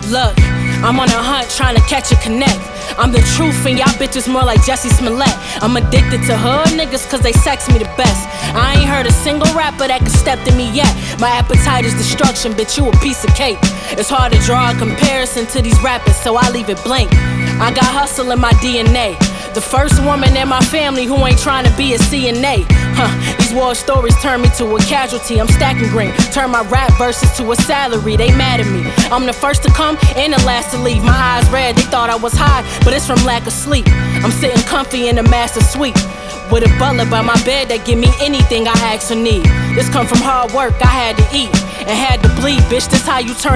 Look, I'm on a hunt trying to catch a connect. I'm the truth and y'all bitches more like Jussie Smollett. I'm addicted to hood niggas cause they sex me the best. I ain't heard a single rapper that can step to me yet. My appetite is destruction, bitch, you a piece of cake. It's hard to draw a comparison to these rappers, so I leave it blank. I got hustle in my DNA. The first woman in my family who ain't trying to be a CNA. These war stories turn me to a casualty. I'm stacking green, turn my rap verses to a salary. They mad at me. I'm the first to come and the last to leave. My eyes red, they thought I was high, but it's from lack of sleep. I'm sitting comfy in the master suite with a butler by my bed that give me anything I ask or need. This come from hard work, I had to eat and had to bleed. Bitch, this how you turn